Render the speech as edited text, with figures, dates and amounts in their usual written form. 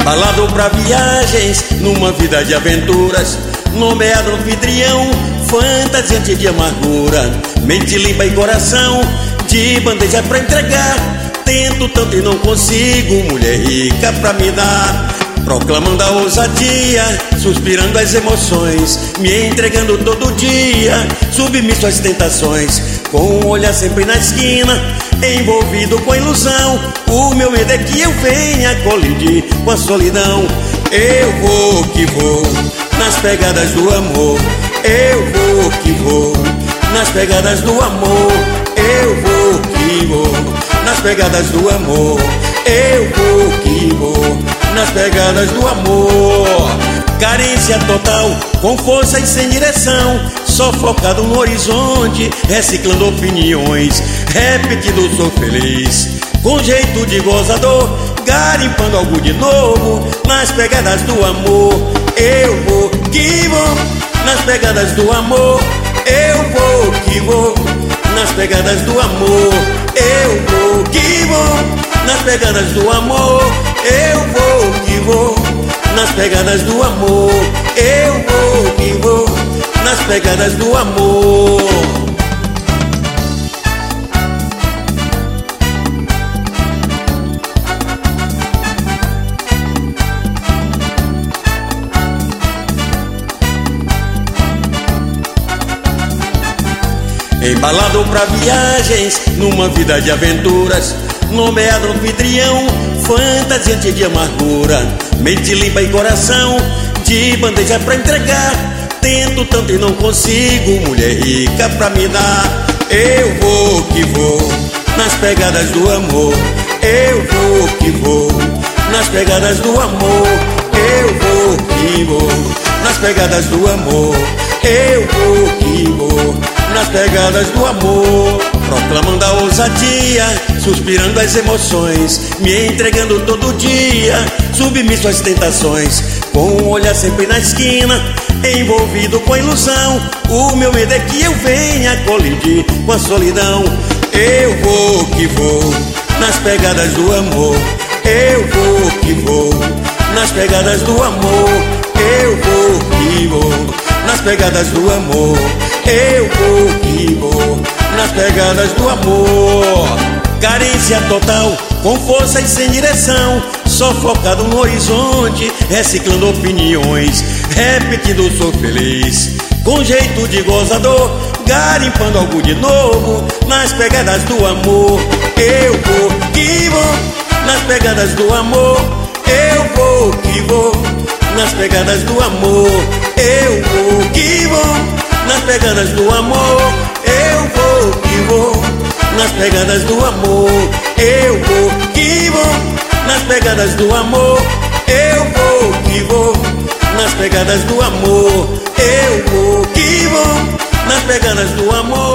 Embalado pra viagens, numa vida de aventuras, nomeado anfitrião, fantasiante de amargura. Mente limpa e coração de bandeja pra entregar. Tento tanto e não consigo, mulher rica pra me dar. Proclamando a ousadia, suspirando as emoções, me entregando todo dia, submisso às tentações, com um olhar sempre na esquina, envolvido com a ilusão. O meu medo é que eu venha colidir com a solidão. Eu vou que vou nas pegadas do amor. Eu vou que vou nas pegadas do amor. Eu vou que vou nas pegadas do amor. Eu vou que vou nas pegadas do amor. Carência total, com força e sem direção, só focado no horizonte, reciclando opiniões, repetindo sou feliz, com jeito de gozador, garimpando algo de novo, nas pegadas do amor. Eu vou que vou nas pegadas do amor. Eu vou que vou nas pegadas do amor. Eu vou que vou nas pegadas do amor. Eu vou que vou nas pegadas do amor. Eu vou que vou nas pegadas do amor. Embalado pra viagens, numa vida de aventuras, nomeado anfitrião, fantasiante de amargura. Mente limpa e coração de bandeja pra entregar. Tento tanto e não consigo, mulher rica pra me dar. Eu vou que vou nas pegadas do amor. Eu vou que vou nas pegadas do amor. Eu vou que vou nas pegadas do amor. Eu vou que vou nas pegadas do amor. Proclamando a ousadia, suspirando as emoções, me entregando todo dia, submisso às tentações, com um olhar sempre na esquina, envolvido com a ilusão. O meu medo é que eu venha colidir com a solidão. Eu vou que vou nas pegadas do amor. Eu vou que vou nas pegadas do amor. Eu vou que vou nas pegadas do amor. Eu vou que vou nas pegadas do amor. Carência total, com força e sem direção, só focado no horizonte, reciclando opiniões, repetindo sou feliz, com jeito de gozador, garimpando algo de novo, nas pegadas do amor. Eu vou que vou nas pegadas do amor. Eu vou que vou nas pegadas do amor. Eu vou que vou nas pegadas do amor. Eu vou que vou nas pegadas do amor. Eu vou que vou nas pegadas do amor. Eu vou que vou nas pegadas do amor. Eu vou que vou nas pegadas do amor.